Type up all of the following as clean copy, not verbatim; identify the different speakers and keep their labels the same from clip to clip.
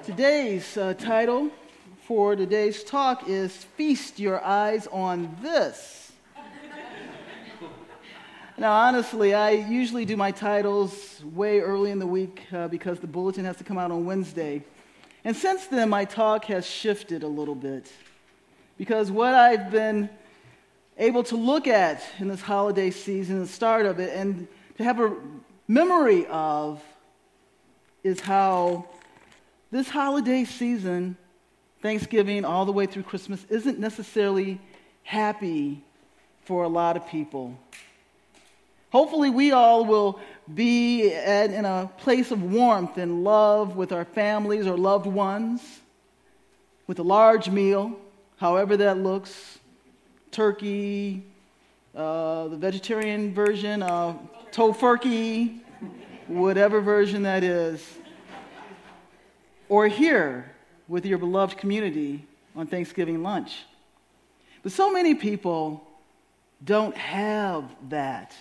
Speaker 1: Today's title for today's talk is Feast Your Eyes on This. Now, honestly, I usually do my titles way early in the week because the bulletin has to come out on Wednesday. And since then, my talk has shifted a little bit because what I've been able to look at in this holiday season, the start of it, and to have a memory of is how this holiday season, Thanksgiving all the way through Christmas, isn't necessarily happy for a lot of people. Hopefully we all will be in a place of warmth and love with our families or loved ones, with a large meal, however that looks, turkey, the vegetarian version of tofurkey, whatever version that is, or here with your beloved community on Thanksgiving lunch. But so many people don't have that.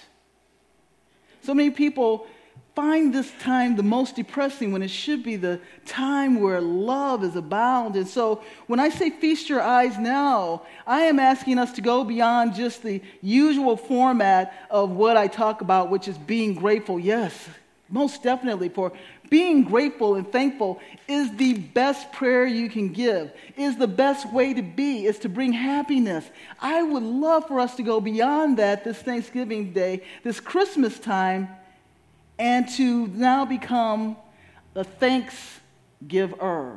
Speaker 1: So many people find this time the most depressing when it should be the time where love is abound. And so when I say feast your eyes now, I am asking us to go beyond just the usual format of what I talk about, which is being grateful. Yes, most definitely, for being grateful and thankful is the best prayer you can give, is the best way to be, is to bring happiness. I would love for us to go beyond that this Thanksgiving Day, this Christmas time, and to now become a thanksgiver.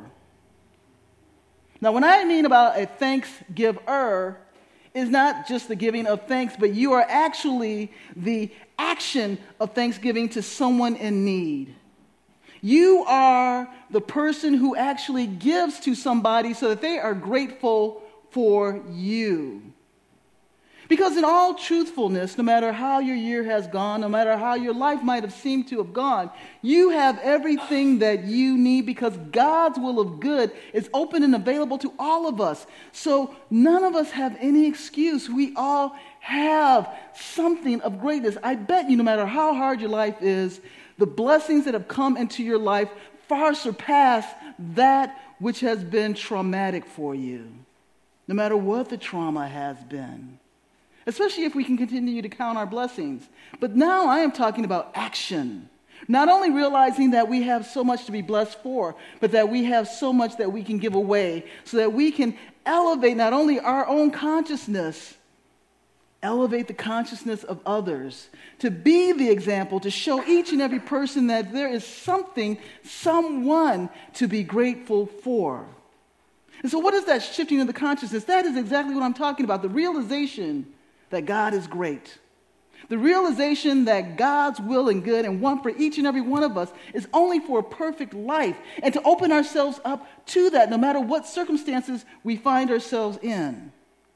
Speaker 1: Now, when I mean about a thanksgiver, is not just the giving of thanks, but you are actually the action of thanksgiving to someone in need. You are the person who actually gives to somebody so that they are grateful for you. Because in all truthfulness, no matter how your year has gone, no matter how your life might have seemed to have gone, you have everything that you need because God's will of good is open and available to all of us. So none of us have any excuse. We all have something of greatness. I bet you no matter how hard your life is, the blessings that have come into your life far surpass that which has been traumatic for you, no matter what the trauma has been. Especially if we can continue to count our blessings. But now I am talking about action. Not only realizing that we have so much to be blessed for, but that we have so much that we can give away so that we can elevate not only our own consciousness, elevate the consciousness of others, to be the example, to show each and every person that there is something, someone to be grateful for. And so what is that shifting of the consciousness? That is exactly what I'm talking about, the realization that God is great. The realization that God's will and good and want for each and every one of us is only for a perfect life, and to open ourselves up to that no matter what circumstances we find ourselves in.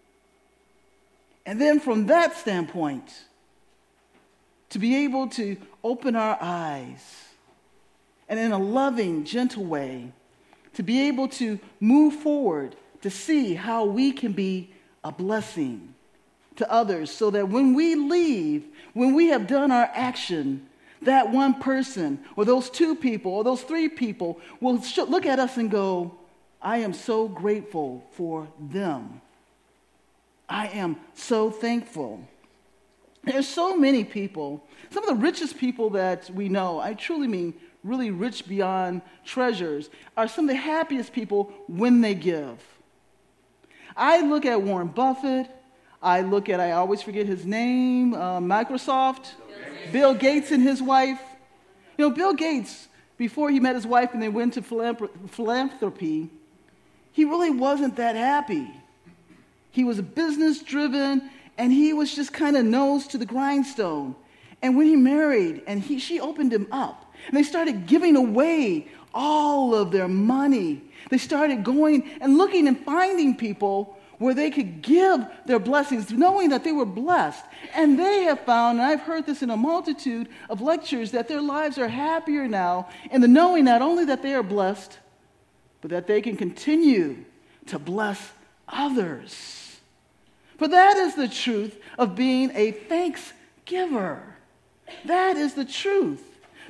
Speaker 1: And then from that standpoint, to be able to open our eyes and in a loving, gentle way, to be able to move forward to see how we can be a blessing to others so that when we leave, when we have done our action, that one person or those two people or those three people will look at us and go, I am so grateful for them. I am so thankful. There's so many people, some of the richest people that we know, I truly mean really rich beyond treasures, are some of the happiest people when they give. I look at Warren Buffett, I always forget his name, Microsoft, Bill Gates and his wife. You know, Bill Gates, before he met his wife and they went to philanthropy, he really wasn't that happy. He was business-driven, and he was just kind of nose to the grindstone. And when he married, and she opened him up, and they started giving away all of their money. They started going and looking and finding people where they could give their blessings, knowing that they were blessed. And they have found, and I've heard this in a multitude of lectures, that their lives are happier now in the knowing not only that they are blessed, but that they can continue to bless others. For that is the truth of being a thanksgiver. That is the truth.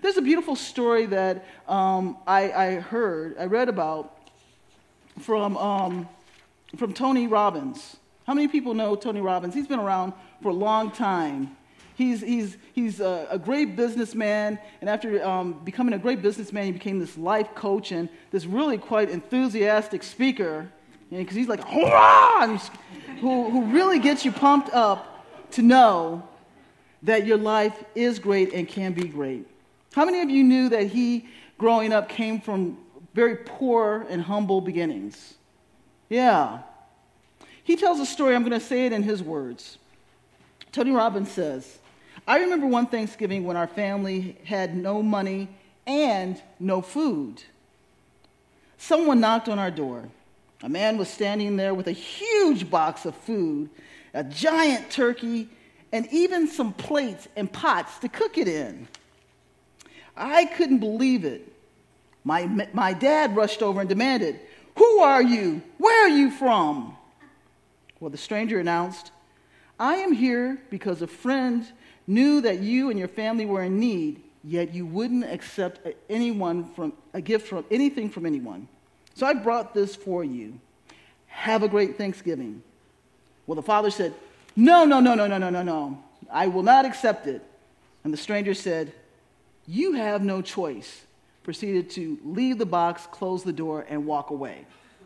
Speaker 1: There's a beautiful story that I read about from Tony Robbins. How many people know Tony Robbins? He's been around for a long time. He's a great businessman, and after becoming a great businessman, he became this life coach and this really quite enthusiastic speaker, because he's like, hurrah! Who really gets you pumped up to know that your life is great and can be great. How many of you knew that he, growing up, came from very poor and humble beginnings? Yeah. He tells a story. I'm going to say it in his words. Tony Robbins says, I remember one Thanksgiving when our family had no money and no food. Someone knocked on our door. A man was standing there with a huge box of food, a giant turkey, and even some plates and pots to cook it in. I couldn't believe it. My dad rushed over and demanded, "Who are you? Where are you from?" Well, the stranger announced, "I am here because a friend knew that you and your family were in need, yet you wouldn't accept a gift from anything from anyone. So I brought this for you. Have a great Thanksgiving." Well, the father said, No. I will not accept it." And the stranger said, "You have no choice." Proceeded to leave the box, close the door, and walk away.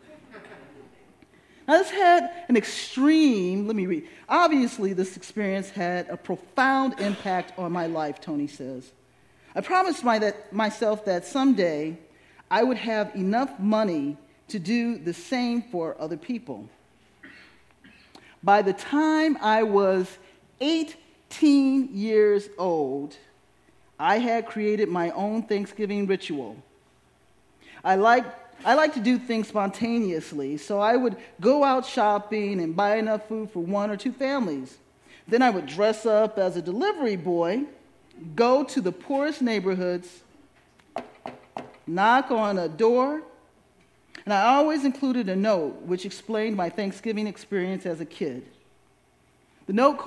Speaker 1: Now, this had an extreme, let me read. Obviously, this experience had a profound impact on my life, Tony says. I promised myself that someday I would have enough money to do the same for other people. By the time I was 18 years old, I had created my own Thanksgiving ritual. I like to do things spontaneously, so I would go out shopping and buy enough food for one or two families. Then I would dress up as a delivery boy, go to the poorest neighborhoods, knock on a door, and I always included a note which explained my Thanksgiving experience as a kid. The note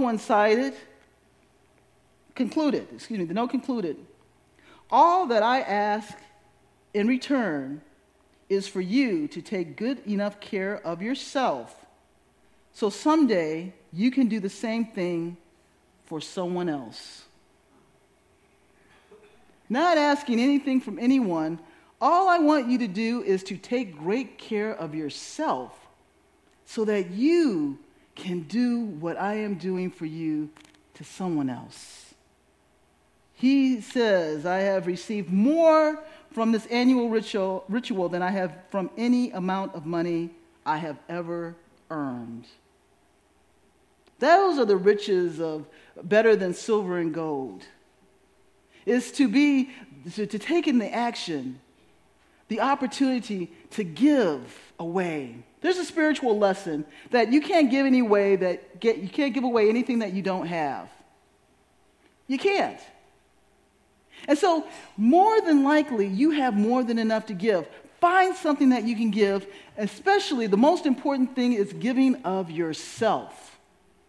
Speaker 1: concluded, "All that I ask in return is for you to take good enough care of yourself so someday you can do the same thing for someone else." Not asking anything from anyone, all I want you to do is to take great care of yourself so that you can do what I am doing for you to someone else. He says, "I have received more from this annual ritual than I have from any amount of money I have ever earned." Those are the riches of better than silver and gold. Is to take in the action, the opportunity to give away. There's a spiritual lesson that you can't give you can't give away anything that you don't have. You can't. And so, more than likely, you have more than enough to give. Find something that you can give, especially the most important thing is giving of yourself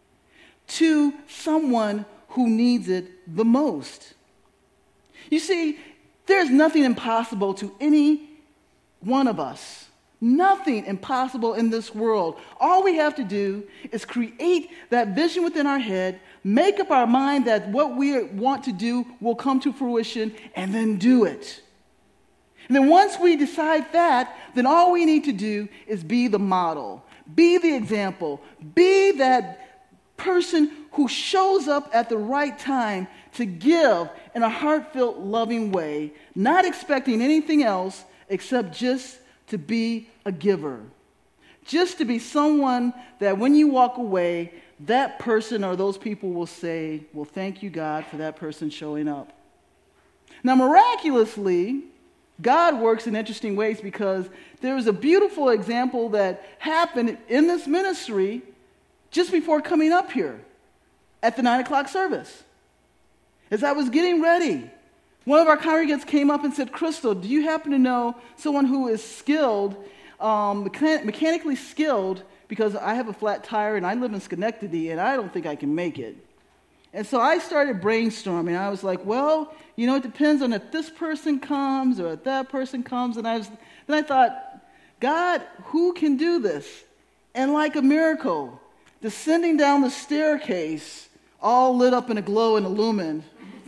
Speaker 1: to someone who needs it the most. You see, there's nothing impossible to any one of us. Nothing impossible in this world. All we have to do is create that vision within our head, make up our mind that what we want to do will come to fruition, and then do it. And then once we decide that, then all we need to do is be the model, be the example, be that person who shows up at the right time to give in a heartfelt, loving way, not expecting anything else except just to be a giver. Just to be someone that when you walk away, that person or those people will say, "Well, thank you, God, for that person showing up." Now, miraculously, God works in interesting ways because there's a beautiful example that happened in this ministry just before coming up here at the 9 o'clock service. As I was getting ready, one of our congregants came up and said, "Crystal, do you happen to know someone who is skilled, mechanically skilled, because I have a flat tire and I live in Schenectady and I don't think I can make it." And so I started brainstorming. I was like, well, it depends on if this person comes or if that person comes. And then I thought, God, who can do this? And like a miracle, descending down the staircase, all lit up in a glow and illumined,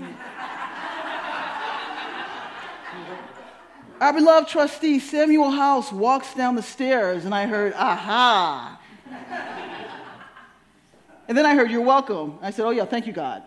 Speaker 1: our beloved trustee, Samuel House, walks down the stairs, and I heard, aha. And then I heard, you're welcome. I said, oh yeah, thank you, God.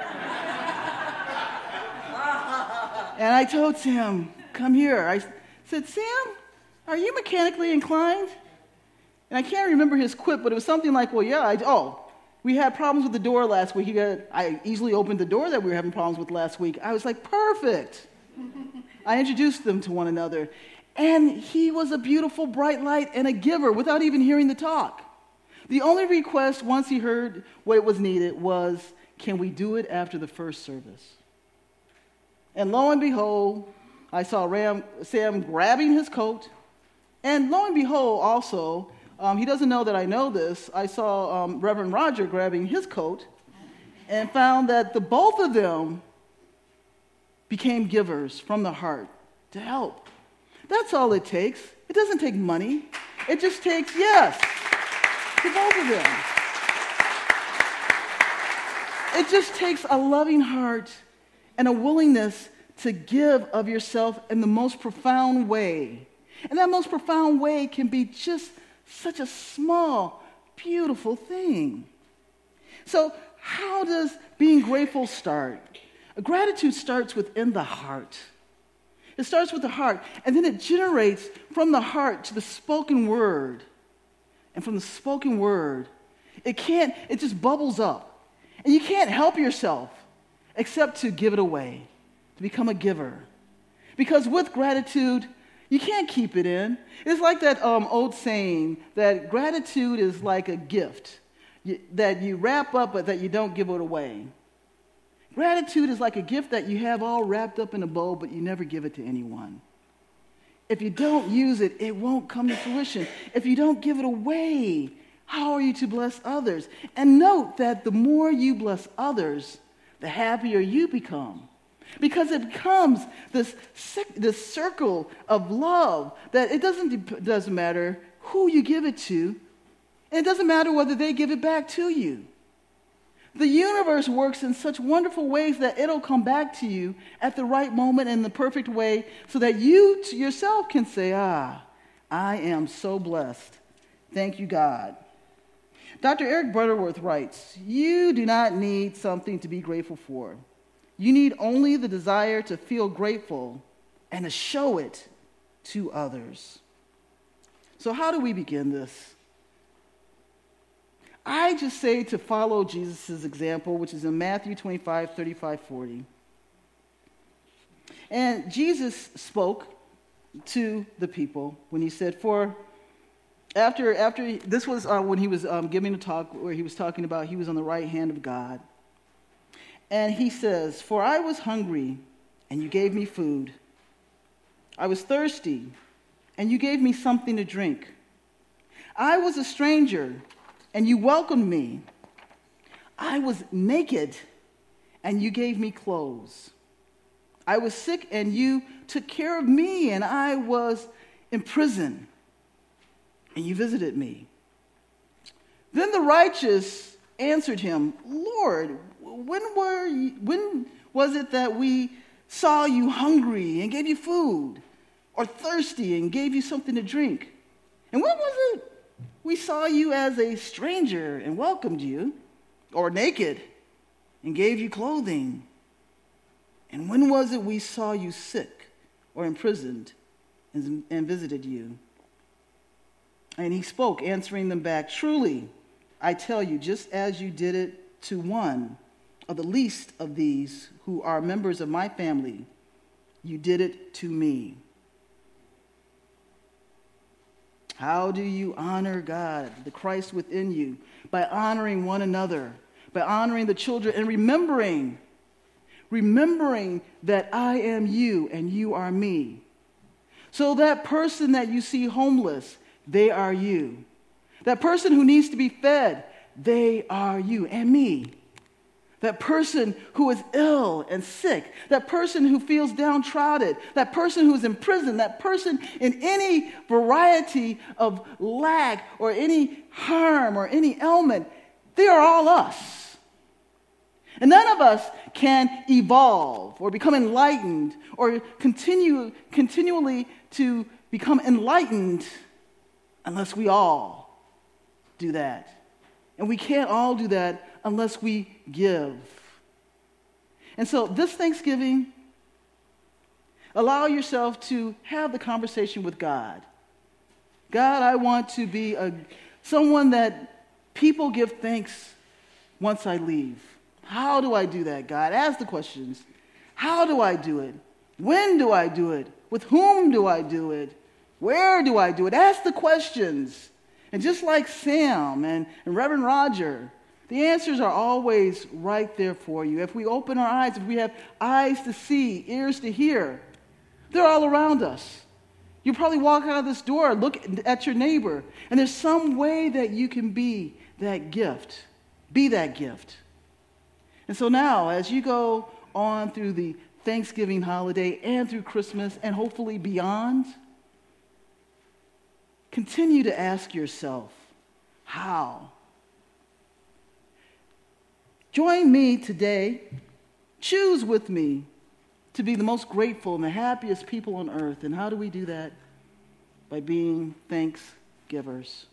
Speaker 1: And I told Sam, come here. I said, Sam, are you mechanically inclined? And I can't remember his quip, but it was something like, well, yeah, we had problems with the door last week. I easily opened the door that we were having problems with last week. I was like, perfect. I introduced them to one another. And he was a beautiful, bright light and a giver without even hearing the talk. The only request, once he heard what was needed, was, can we do it after the first service? And lo and behold, I saw Sam grabbing his coat. And lo and behold, also, he doesn't know that I know this, I saw Reverend Roger grabbing his coat and found that the both of them became givers from the heart to help. That's all it takes. It doesn't take money. It just takes, yes, to both of them. It just takes a loving heart and a willingness to give of yourself in the most profound way. And that most profound way can be just such a small, beautiful thing. So how does being grateful start? Gratitude starts within the heart. It starts with the heart, and then it generates from the heart to the spoken word. And from the spoken word, it just bubbles up. And you can't help yourself except to give it away, to become a giver. Because with gratitude, you can't keep it in. It's like that old saying that gratitude is like a gift that you wrap up but that you don't give it away. Gratitude is like a gift that you have all wrapped up in a bow, but you never give it to anyone. If you don't use it, it won't come to fruition. If you don't give it away, how are you to bless others? And note that the more you bless others, the happier you become. Because it becomes this circle of love that it doesn't matter who you give it to, and it doesn't matter whether they give it back to you. The universe works in such wonderful ways that it'll come back to you at the right moment in the perfect way so that you yourself can say, I am so blessed. Thank you, God. Dr. Eric Butterworth writes, you do not need something to be grateful for. You need only the desire to feel grateful and to show it to others. So how do we begin this? I just say to follow Jesus' example, which is in Matthew 25, 35, 40. And Jesus spoke to the people when he said, this was when he was giving a talk where he was talking about he was on the right hand of God. And he says, for I was hungry, and you gave me food. I was thirsty, and you gave me something to drink. I was a stranger, and you welcomed me. I was naked, and you gave me clothes. I was sick, and you took care of me, and I was in prison, and you visited me. Then the righteous answered him, Lord, when was it that we saw you hungry and gave you food, or thirsty and gave you something to drink? And when was it we saw you as a stranger and welcomed you, or naked and gave you clothing? And when was it we saw you sick or imprisoned and visited you? And he spoke, answering them back, truly, I tell you, just as you did it to one of the least of these who are members of my family, you did it to me. How do you honor God, the Christ within you? By honoring one another, by honoring the children, and remembering that I am you and you are me. So that person that you see homeless, they are you. That person who needs to be fed, they are you and me. that person who is ill and sick, that person who feels downtrodden, that person who is in prison, that person in any variety of lack or any harm or any ailment, they are all us. And none of us can evolve or become enlightened or continually to become enlightened unless we all do that. And we can't all do that unless we give. And so this Thanksgiving, allow yourself to have the conversation with God. God, I want to be someone that people give thanks once I leave. How do I do that, God? Ask the questions. How do I do it? When do I do it? With whom do I do it? Where do I do it? Ask the questions. And just like Sam and Reverend Roger, the answers are always right there for you. If we open our eyes, if we have eyes to see, ears to hear, they're all around us. You probably walk out of this door, look at your neighbor, and there's some way that you can be that gift. Be that gift. And so now, as you go on through the Thanksgiving holiday and through Christmas and hopefully beyond, continue to ask yourself, how? Join me today. Choose with me to be the most grateful and the happiest people on earth. And how do we do that? By being thanksgivers.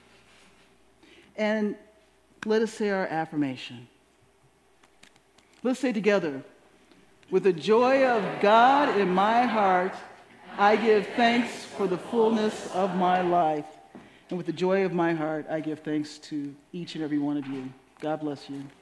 Speaker 1: And let us say our affirmation. Let's say together, with the joy of God in my heart, I give thanks for the fullness of my life. And with the joy of my heart, I give thanks to each and every one of you. God bless you.